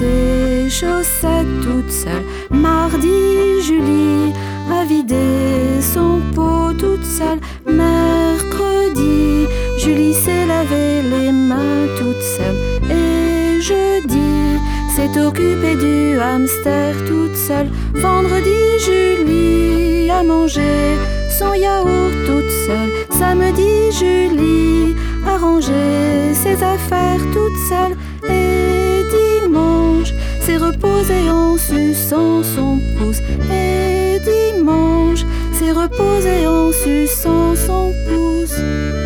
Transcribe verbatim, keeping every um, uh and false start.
ses chaussettes toute seule. Mardi, Julie a vidé son pot toute seule. Mercredi, Julie s'est lavé les mains toute seule. Et jeudi, s'est occupée du hamster toute seule. Vendredi, Julie a mangé son yaourt toute seule. Samedi, Julie a rangé ses affaires toute seule. Et dimanche, s'est reposée en suçant son pouce. Et dimanche, s'est reposée en suçant son pouce.